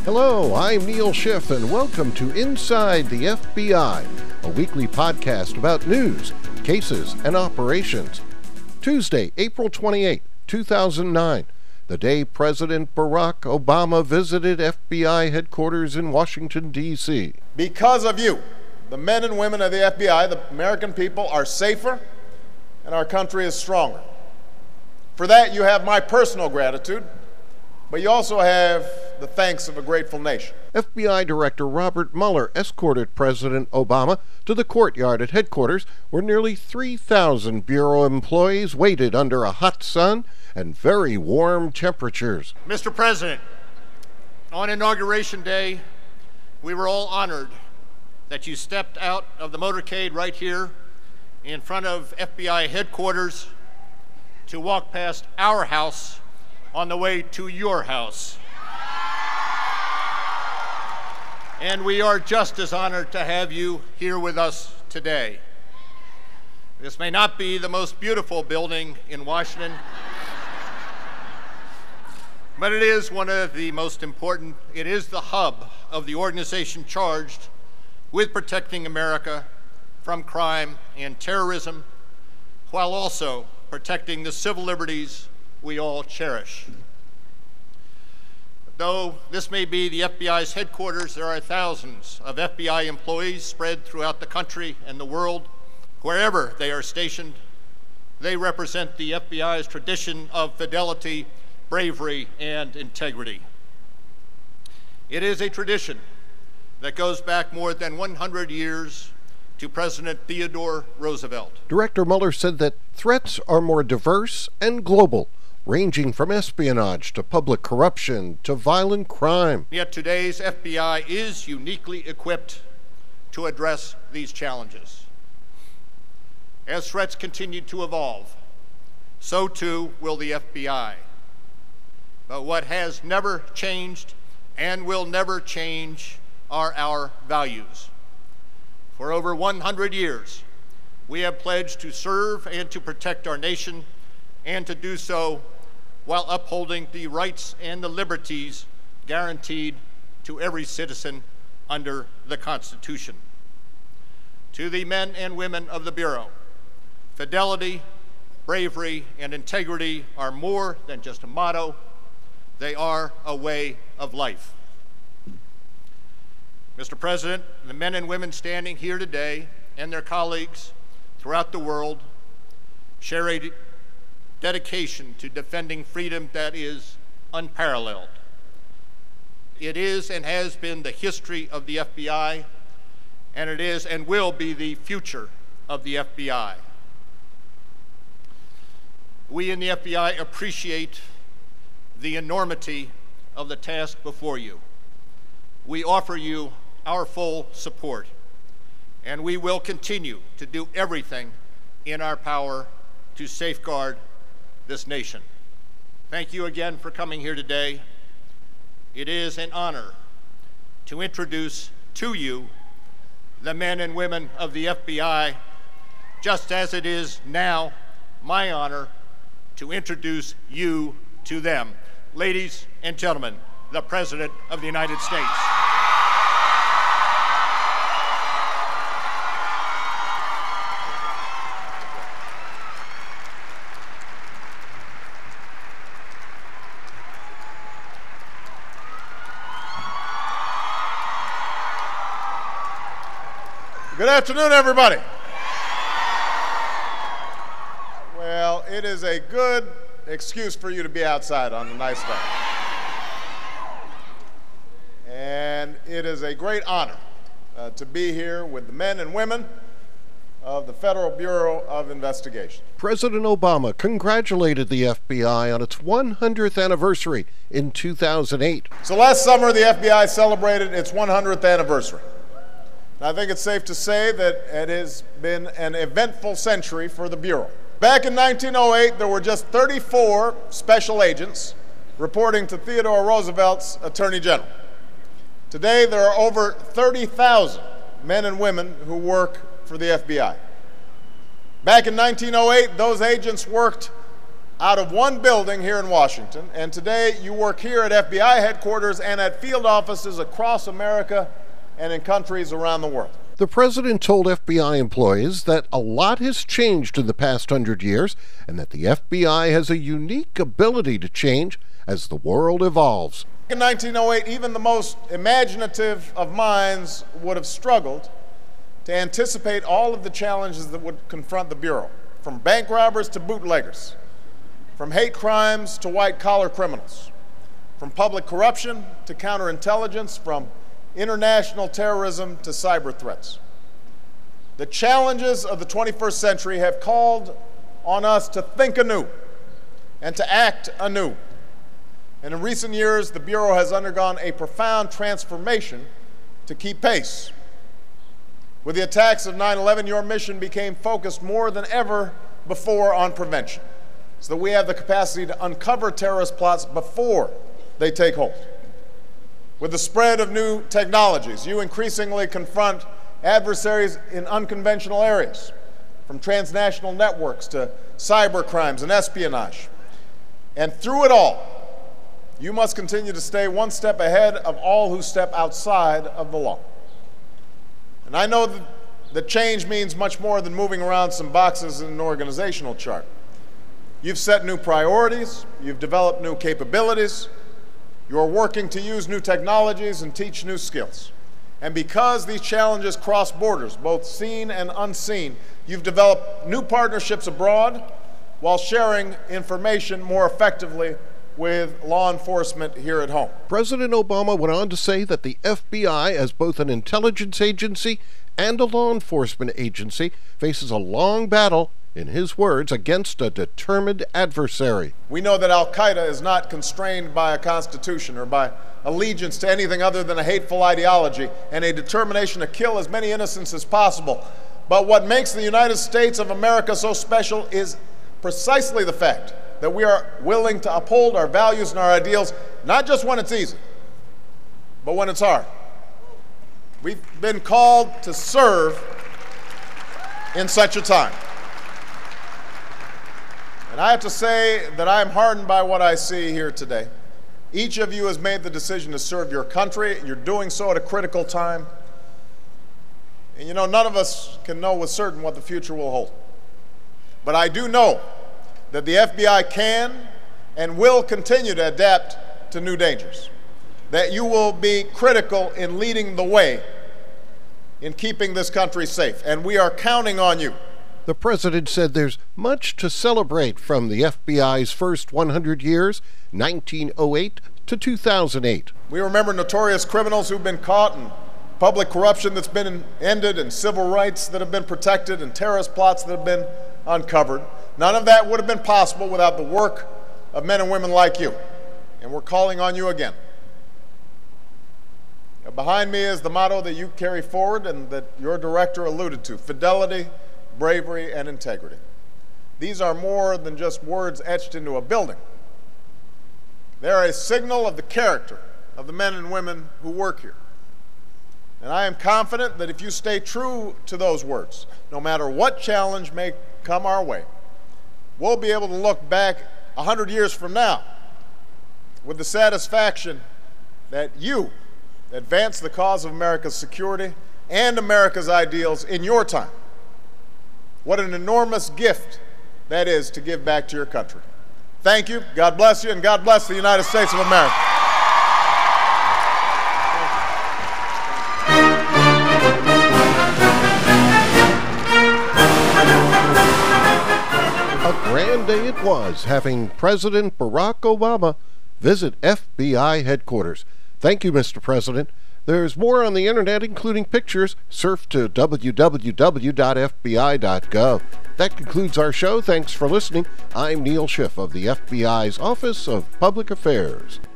Hello, I'm Neil Schiff, and welcome to Inside the FBI, a weekly podcast about news, cases, and operations. Tuesday, April 28, 2009, the day President Barack Obama visited FBI headquarters in Washington, D.C. Because of you, the men and women of the FBI, the American people, are safer and our country is stronger. For that, you have my personal gratitude, but you also have the thanks of a grateful nation. FBI Director Robert Mueller escorted President Obama to the courtyard at headquarters, where nearly 3,000 Bureau employees waited under a hot sun and very warm temperatures. Mr. President, on Inauguration Day, we were all honored that you stepped out of the motorcade right here in front of FBI headquarters to walk past our house on the way to your house. And we are just as honored to have you here with us today. This may not be the most beautiful building in Washington, but it is one of the most important. It is the hub of the organization charged with protecting America from crime and terrorism, while also protecting the civil liberties we all cherish. Though this may be the FBI's headquarters, there are thousands of FBI employees spread throughout the country and the world. Wherever they are stationed, they represent the FBI's tradition of fidelity, bravery, and integrity. It is a tradition that goes back more than 100 years to President Theodore Roosevelt. Director Mueller said that threats are more diverse and global, ranging from espionage to public corruption to violent crime. Yet today's FBI is uniquely equipped to address these challenges. As threats continue to evolve, so too will the FBI. But what has never changed and will never change are our values. For over 100 years, we have pledged to serve and to protect our nation, and to do so while upholding the rights and the liberties guaranteed to every citizen under the Constitution. To the men and women of the Bureau, fidelity, bravery, and integrity are more than just a motto. They are a way of life. Mr. President, the men and women standing here today and their colleagues throughout the world share a dedication to defending freedom that is unparalleled. It is and has been the history of the FBI, and it is and will be the future of the FBI. We in the FBI appreciate the enormity of the task before you. We offer you our full support, and we will continue to do everything in our power to safeguard this nation. Thank you again for coming here today. It is an honor to introduce to you the men and women of the FBI, just as it is now my honor to introduce you to them. Ladies and gentlemen, the President of the United States. Good afternoon, everybody. Well, it is a good excuse for you to be outside on a nice day. And it is a great honor to be here with the men and women of the Federal Bureau of Investigation. President Obama congratulated the FBI on its 100th anniversary in 2008. So last summer, the FBI celebrated its 100th anniversary. I think it's safe to say that it has been an eventful century for the Bureau. Back in 1908, there were just 34 special agents reporting to Theodore Roosevelt's Attorney General. Today, there are over 30,000 men and women who work for the FBI. Back in 1908, those agents worked out of one building here in Washington, and today you work here at FBI headquarters and at field offices across America and in countries around the world. The president told FBI employees that a lot has changed in the past 100 years and that the FBI has a unique ability to change as the world evolves. In 1908, even the most imaginative of minds would have struggled to anticipate all of the challenges that would confront the Bureau, from bank robbers to bootleggers, from hate crimes to white-collar criminals, from public corruption to counterintelligence, from international terrorism to cyber threats. The challenges of the 21st century have called on us to think anew and to act anew. And in recent years, the Bureau has undergone a profound transformation to keep pace. With the attacks of 9/11, your mission became focused more than ever before on prevention, so that we have the capacity to uncover terrorist plots before they take hold. With the spread of new technologies, you increasingly confront adversaries in unconventional areas, from transnational networks to cyber crimes and espionage. And through it all, you must continue to stay one step ahead of all who step outside of the law. And I know that change means much more than moving around some boxes in an organizational chart. You've set new priorities, you've developed new capabilities, you're working to use new technologies and teach new skills. And because these challenges cross borders, both seen and unseen, you've developed new partnerships abroad while sharing information more effectively with law enforcement here at home. President Obama went on to say that the FBI, as both an intelligence agency and a law enforcement agency, faces a long battle, in his words, against a determined adversary. We know that Al-Qaeda is not constrained by a constitution or by allegiance to anything other than a hateful ideology and a determination to kill as many innocents as possible. But what makes the United States of America so special is precisely the fact that we are willing to uphold our values and our ideals, not just when it's easy, but when it's hard. We've been called to serve in such a time. And I have to say that I am heartened by what I see here today. Each of you has made the decision to serve your country. You're doing so at a critical time. And you know, none of us can know with certain what the future will hold. But I do know that the FBI can and will continue to adapt to new dangers, that you will be critical in leading the way in keeping this country safe, and we are counting on you. The president said there's much to celebrate from the FBI's first 100 years, 1908 to 2008. We remember notorious criminals who've been caught, and public corruption that's been ended, and civil rights that have been protected, and terrorist plots that have been uncovered. None of that would have been possible without the work of men and women like you, and we're calling on you again. Now, behind me is the motto that you carry forward and that your director alluded to: fidelity, bravery, and integrity. These are more than just words etched into a building. They're a signal of the character of the men and women who work here. And I am confident that if you stay true to those words, no matter what challenge may come our way, we'll be able to look back 100 years from now with the satisfaction that you advanced the cause of America's security and America's ideals in your time. What an enormous gift that is to give back to your country. Thank you, God bless you, and God bless the United States of America. A grand day it was having President Barack Obama visit FBI headquarters. Thank you, Mr. President. There's more on the internet, including pictures. Surf to www.fbi.gov. That concludes our show. Thanks for listening. I'm Neil Schiff of the FBI's Office of Public Affairs.